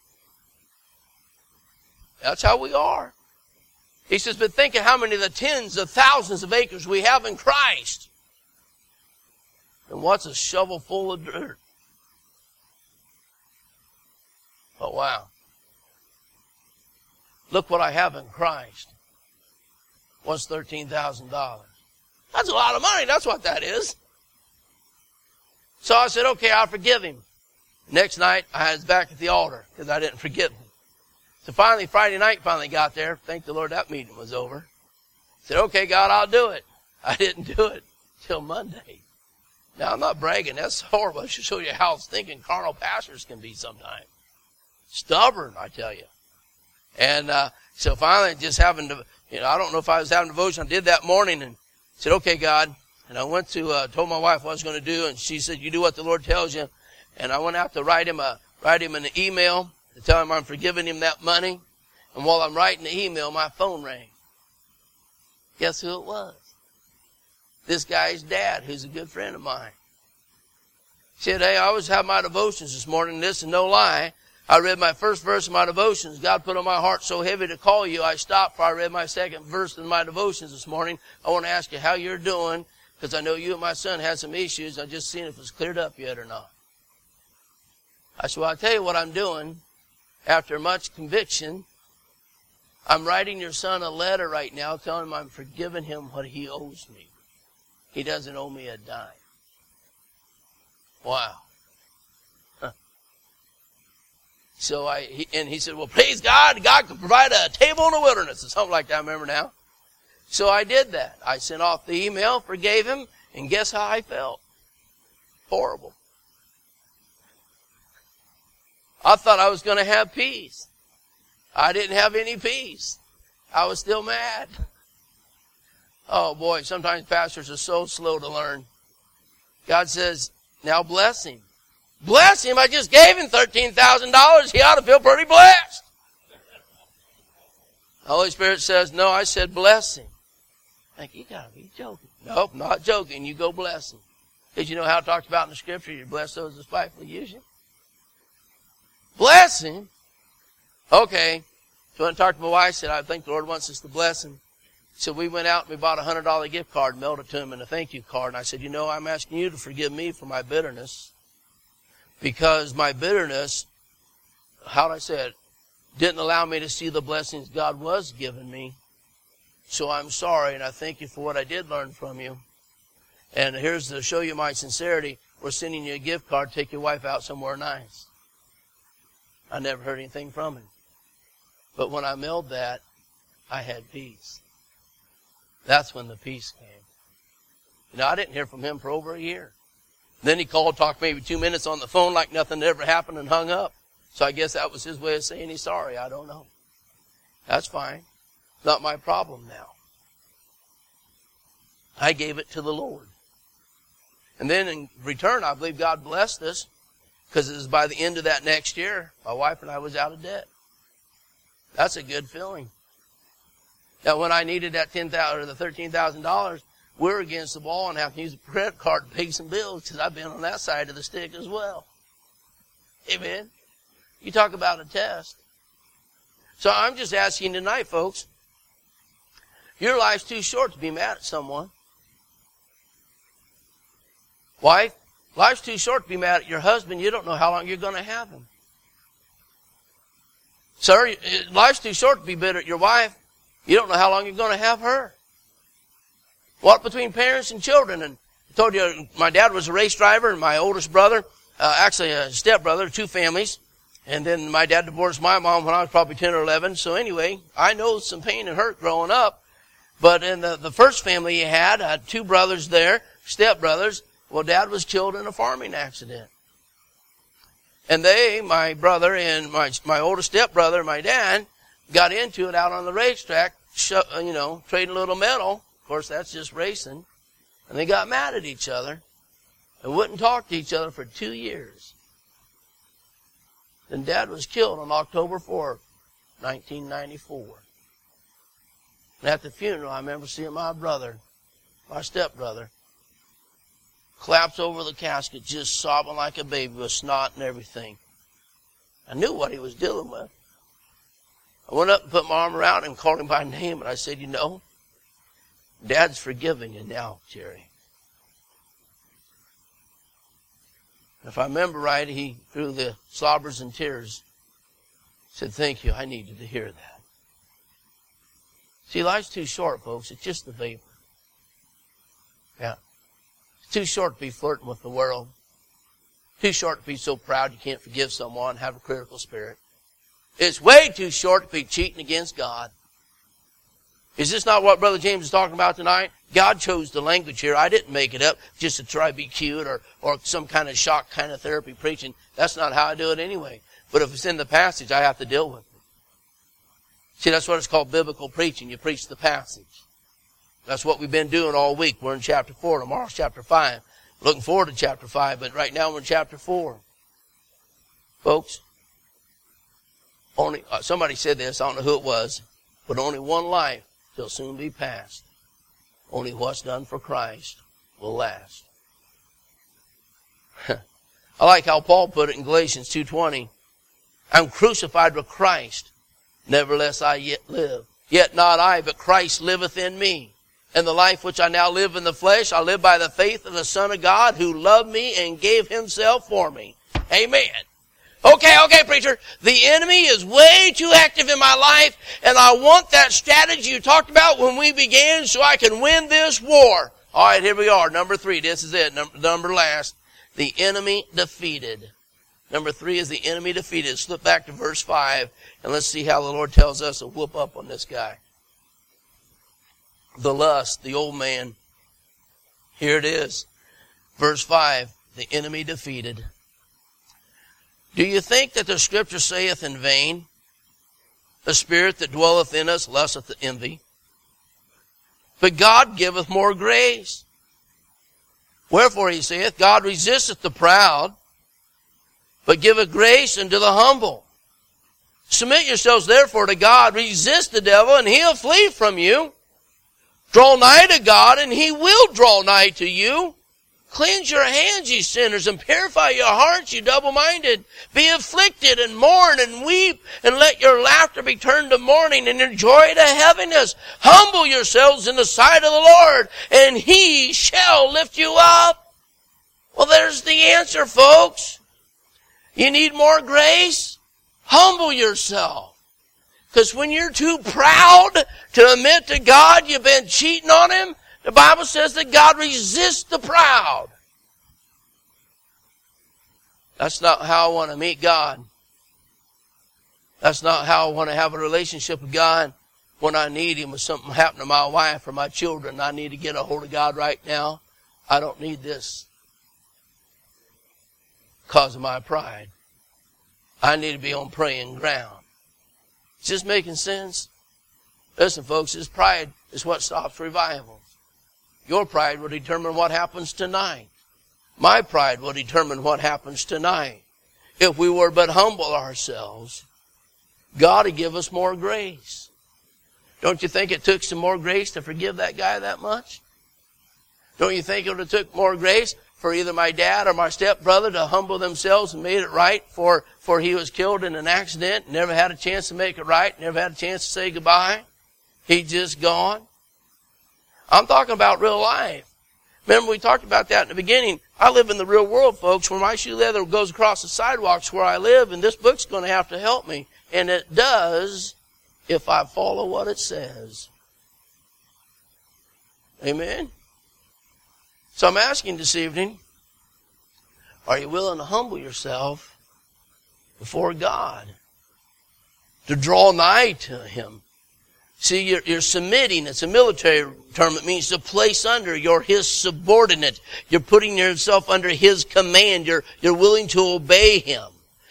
That's how we are. He says, but think of how many of the tens of thousands of acres we have in Christ. And what's a shovel full of dirt? Oh, wow. Look what I have in Christ. What's thirteen thousand dollars? That's a lot of money. That's what that is. So I said, okay, I'll forgive him. Next night, I was back at the altar because I didn't forgive him. So finally, Friday night finally got there. Thank the Lord that meeting was over. I said, okay, God, I'll do it. I didn't do it till Monday. Now, I'm not bragging. That's horrible. I should show you how thinking carnal pastors can be sometimes. Stubborn, I tell you. And uh, so finally, just having to, you know, I don't know if I was having devotion. I did that morning and said, okay, God. And I went to, uh, told my wife what I was going to do. And she said, you do what the Lord tells you. And I went out to write him a, write him an email to tell him I'm forgiving him that money. And while I'm writing the email, my phone rang. Guess who it was? This guy's dad, who's a good friend of mine. He said, hey, I always have my devotions this morning. This is no lie. I read my first verse of my devotions. God put on my heart so heavy to call you. I stopped before I read my second verse in my devotions this morning. I want to ask you how you're doing because I know you and my son had some issues. I just seen if it's cleared up yet or not. I said, well, I'll tell you what I'm doing. After much conviction, I'm writing your son a letter right now telling him I'm forgiving him what he owes me. He doesn't owe me a dime. Wow. Huh. So I, he, and he said, well, praise God, God can provide a table in the wilderness, or something like that, I remember now. So I did that. I sent off the email, forgave him, and guess how I felt? Horrible. I thought I was going to have peace. I didn't have any peace. I was still mad. Oh boy, sometimes pastors are so slow to learn. God says, now bless him. Bless him? I just gave him thirteen thousand dollars. He ought to feel pretty blessed. The Holy Spirit says, no, I said bless him. I think, you gotta be joking. Nope, not joking. You go bless him. Did you know how it talks about in the scripture? You bless those that spitefully use you. Bless him. Okay. So when I talked to my wife, I said, I think the Lord wants us to bless him. So we went out and we bought a one hundred dollar gift card and mailed it to him in a thank you card. And I said, you know, I'm asking you to forgive me for my bitterness. Because my bitterness, how did I say it, didn't allow me to see the blessings God was giving me. So I'm sorry, and I thank you for what I did learn from you. And here's to show you my sincerity. We're sending you a gift card. Take your wife out somewhere nice. I never heard anything from him. But when I mailed that, I had peace. That's when the peace came. You know, I didn't hear from him for over a year. Then he called, talked maybe two minutes on the phone like nothing ever happened and hung up. So I guess that was his way of saying he's sorry. I don't know. That's fine. Not my problem now. I gave it to the Lord. And then in return, I believe God blessed us because it was by the end of that next year, my wife and I was out of debt. That's a good feeling. Now, when I needed that ten thousand dollars or the thirteen thousand dollars, we were against the wall and have to use a credit card to pay some bills because I've been on that side of the stick as well. Amen. You talk about a test. So I'm just asking tonight, folks, your life's too short to be mad at someone. Wife, life's too short to be mad at your husband. You don't know how long you're going to have him. Sir, life's too short to be bitter at your wife. You don't know how long you're going to have her. What between parents and children? And I told you my dad was a race driver and my oldest brother, uh, actually a stepbrother, two families. And then my dad divorced my mom when I was probably ten or eleven. So anyway, I know some pain and hurt growing up. But in the, the first family he had, I had two brothers there, stepbrothers. Well, Dad was killed in a farming accident. And they, my brother and my my oldest stepbrother and my dad, got into it out on the racetrack, you know, trading a little metal. Of course, that's just racing. And they got mad at each other and wouldn't talk to each other for two years. Then Dad was killed on October fourth, nineteen ninety-four. And at the funeral, I remember seeing my brother my stepbrother, collapsed over the casket, just sobbing like a baby with snot and everything. I knew what he was dealing with. I went up and put my arm around him, called him by name, and I said, you know, Dad's forgiving you now, Jerry. If I remember right, he, through the slobbers and tears, said, thank you, I needed to hear that. See, life's too short, folks. It's just the vapor. Yeah. It's too short to be flirting with the world. Too short to be so proud you can't forgive someone, have a critical spirit. It's way too short to be cheating against God. Is this not what Brother James is talking about tonight? God chose the language here. I didn't make it up just to try to be cute or, or some kind of shock kind of therapy preaching. That's not how I do it anyway. But if it's in the passage, I have to deal with it. See, that's what it's called biblical preaching. You preach the passage. That's what we've been doing all week. We're in chapter four. Tomorrow's chapter five. Looking forward to chapter five, but right now we're in chapter four. Folks, only uh, somebody said this, I don't know who it was, but only one life shall soon be past. Only what's done for Christ will last. I like how Paul put it in Galatians two twenty. I'm crucified with Christ, nevertheless I yet live. Yet not I, but Christ liveth in me. And the life which I now live in the flesh, I live by the faith of the Son of God who loved me and gave himself for me. Amen. Okay, okay, preacher. The enemy is way too active in my life, and I want that strategy you talked about when we began so I can win this war. All right, here we are. Number three. This is it. Number, number last. The enemy defeated. Number three is the enemy defeated. Slip back to verse five, and let's see how the Lord tells us to whoop up on this guy. The lust, the old man. Here it is. Verse five, the enemy defeated. Do you think that the scripture saith in vain, the spirit that dwelleth in us lusteth envy? But God giveth more grace. Wherefore he saith, God resisteth the proud, but giveth grace unto the humble. Submit yourselves therefore to God, resist the devil, and he'll flee from you. Draw nigh to God, and he will draw nigh to you. Cleanse your hands, ye sinners, and purify your hearts, you double-minded. Be afflicted, and mourn, and weep, and let your laughter be turned to mourning, and your joy to heaviness. Humble yourselves in the sight of the Lord, and he shall lift you up. Well, there's the answer, folks. You need more grace? Humble yourself. Because when you're too proud to admit to God you've been cheating on him, the Bible says that God resists the proud. That's not how I want to meet God. That's not how I want to have a relationship with God when I need him. When something happened to my wife or my children, I need to get a hold of God right now. I don't need this because of my pride. I need to be on praying ground. Is this making sense? Listen, folks, this pride is what stops revival. Your pride will determine what happens tonight. My pride will determine what happens tonight. If we were but humble ourselves, God would give us more grace. Don't you think it took some more grace to forgive that guy that much? Don't you think it would have took more grace for either my dad or my stepbrother to humble themselves and made it right for, for he was killed in an accident, never had a chance to make it right, never had a chance to say goodbye? He'd just gone. I'm talking about real life. Remember, we talked about that in the beginning. I live in the real world, folks, where my shoe leather goes across the sidewalks where I live, and this book's going to have to help me. And it does if I follow what it says. Amen? So I'm asking this evening, are you willing to humble yourself before God? To draw nigh to him? See, you're, you're submitting. It's a military term. It means to place under. You're his subordinate. You're putting yourself under his command. You're, you're willing to obey him.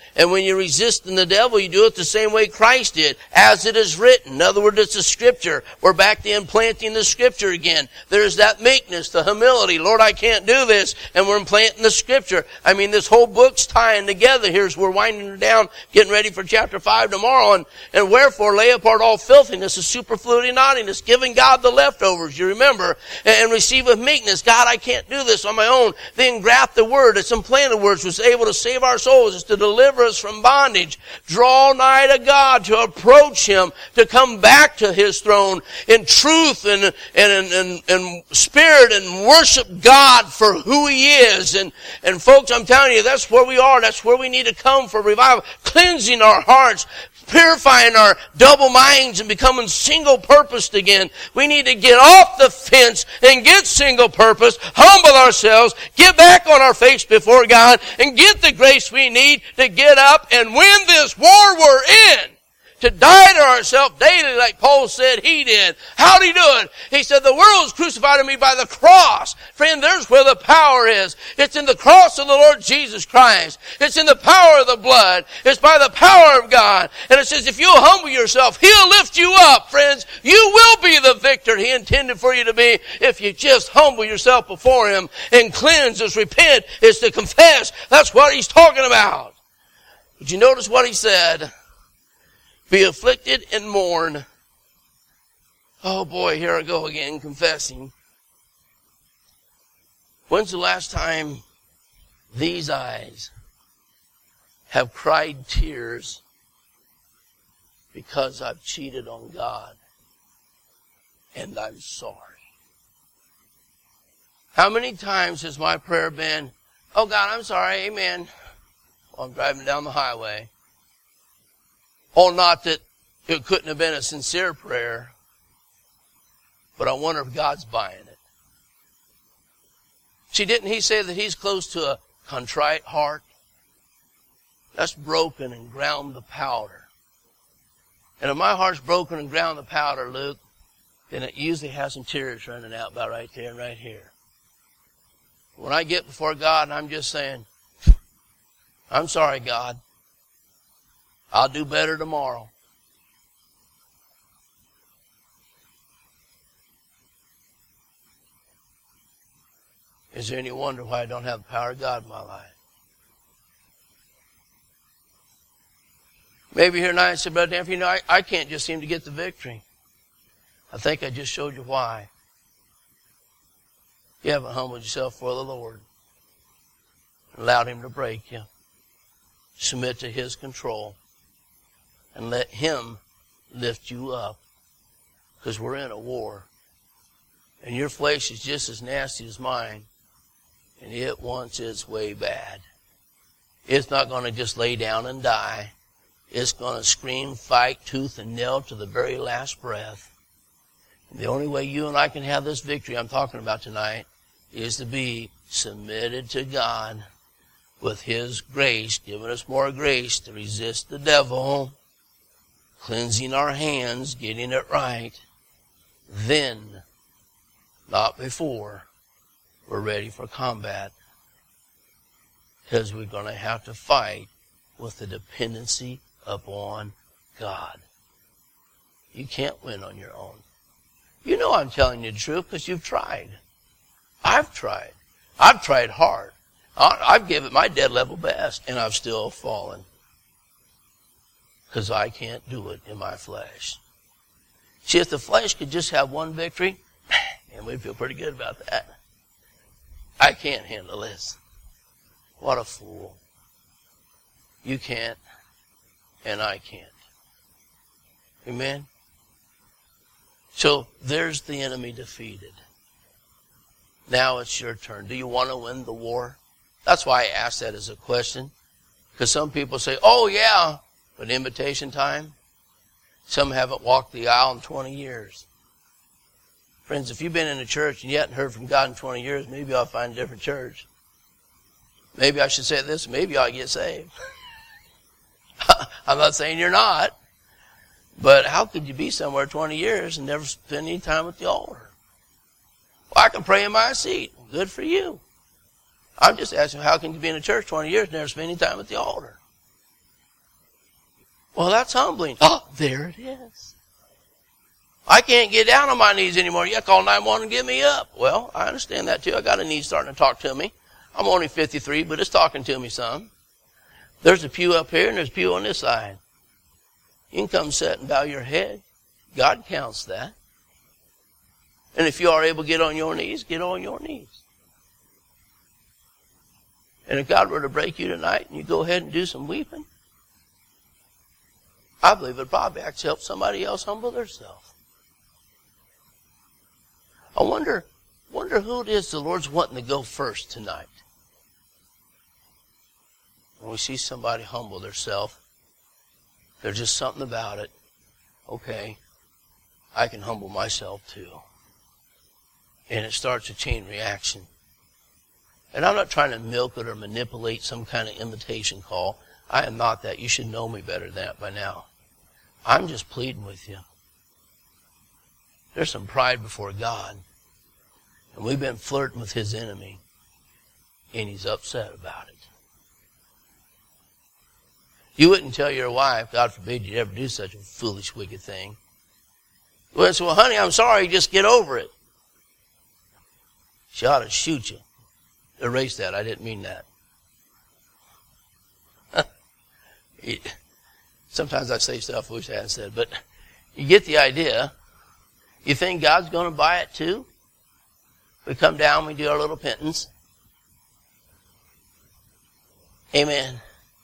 And when you're resisting the devil, you do it the same way Christ did, as it is written. In other words, it's a scripture. We're back to implanting the scripture again. There's that meekness, the humility. Lord, I can't do this. And we're implanting the scripture. I mean, this whole book's tying together here as we're winding it down, getting ready for chapter five tomorrow. And, and wherefore, lay apart all filthiness and superfluity and naughtiness, giving God the leftovers, you remember, and, and receive with meekness. God, I can't do this on my own. Then graft the word. It's implanted words, was able to save our souls. It's to deliver us from bondage. Draw nigh to God, to approach Him, to come back to His throne in truth and, and, and, and, and spirit, and worship God for who He is. And, and folks, I'm telling you, that's where we are. That's where we need to come for revival. Cleansing our hearts, purifying our double minds and becoming single-purposed again. We need to get off the fence and get single-purposed, humble ourselves, get back on our face before God, and get the grace we need to get up and win this war we're in. To die to ourselves daily like Paul said he did. How'd he do it? He said, the world is crucified to me by the cross. Friend, there's where the power is. It's in the cross of the Lord Jesus Christ. It's in the power of the blood. It's by the power of God. And it says, if you'll humble yourself, He'll lift you up, friends. You will be the victor He intended for you to be if you just humble yourself before Him and cleanse us. Repent is to confess. That's what He's talking about. Did you notice what He said? Be afflicted and mourn. Oh boy, here I go again, confessing. When's the last time these eyes have cried tears because I've cheated on God and I'm sorry? How many times has my prayer been, oh God, I'm sorry, amen, while I'm driving down the highway? Oh, not that it couldn't have been a sincere prayer, but I wonder if God's buying it. See, didn't He say that He's close to a contrite heart? That's broken and ground the powder. And if my heart's broken and ground the powder, Luke, then it usually has some tears running out about right there and right here. When I get before God and I'm just saying, I'm sorry, God. I'll do better tomorrow. Is there any wonder why I don't have the power of God in my life? Maybe here tonight I said, Brother Danforth, you know, I, I can't just seem to get the victory. I think I just showed you why. You haven't humbled yourself for the Lord. Allowed Him to break you. Submit to His control. And let Him lift you up. Because we're in a war. And your flesh is just as nasty as mine. And it wants its way bad. It's not going to just lay down and die. It's going to scream, fight, tooth and nail to the very last breath. And the only way you and I can have this victory I'm talking about tonight is to be submitted to God with His grace, giving us more grace to resist the devil, cleansing our hands, getting it right. Then, not before, we're ready for combat. Because we're going to have to fight with the dependency upon God. You can't win on your own. You know I'm telling you the truth because you've tried. I've tried. I've tried hard. I've given my dead level best, and I've still fallen. Because I can't do it in my flesh. See, if the flesh could just have one victory, and we'd feel pretty good about that. I can't handle this. What a fool. You can't, and I can't. Amen? So, there's the enemy defeated. Now it's your turn. Do you want to win the war? That's why I asked that as a question. Because some people say, oh yeah, but invitation time? Some haven't walked the aisle in twenty years. Friends, if you've been in a church and you haven't heard from God in twenty years, maybe I'll find a different church. Maybe I should say this, maybe I'll get saved. I'm not saying you're not. But how could you be somewhere twenty years and never spend any time at the altar? Well, I can pray in my seat. Good for you. I'm just asking, how can you be in a church twenty years and never spend any time at the altar? Well, that's humbling. Oh, there it is. I can't get down on my knees anymore. You call nine one one and get me up. Well, I understand that too. I got a knee starting to talk to me. I'm only fifty-three, but it's talking to me some. There's a pew up here and there's a pew on this side. You can come sit and bow your head. God counts that. And if you are able to get on your knees, get on your knees. And if God were to break you tonight and you go ahead and do some weeping, I believe it probably actually help somebody else humble themselves. I wonder, wonder who it is the Lord's wanting to go first tonight. When we see somebody humble themselves, there's just something about it. Okay, I can humble myself too. And it starts a chain reaction. And I'm not trying to milk it or manipulate some kind of invitation call. I am not that. You should know me better than that by now. I'm just pleading with you. There's some pride before God. And we've been flirting with his enemy. And he's upset about it. You wouldn't tell your wife, God forbid you'd ever do such a foolish, wicked thing. You wouldn't say, well, honey, I'm sorry, just get over it. She ought to shoot you. Erase that, I didn't mean that. Sometimes I say stuff I wish I hadn't said, but you get the idea. You think God's going to buy it too? We come down, we do our little penance. Amen.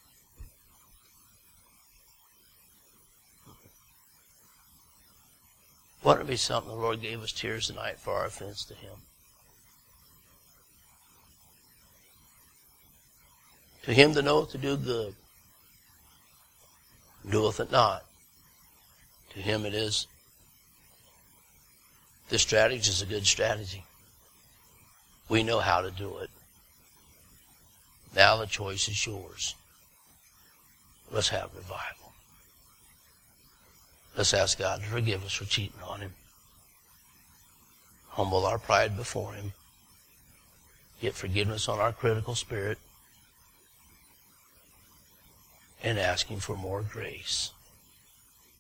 Wouldn't it be something the Lord gave us tears tonight for our offense to him? To him that knoweth to do good, doeth it not. To him it is. This strategy is a good strategy. We know how to do it. Now the choice is yours. Let's have revival. Let's ask God to forgive us for cheating on him. Humble our pride before him. Get forgiveness on our critical spirit. And ask him for more grace.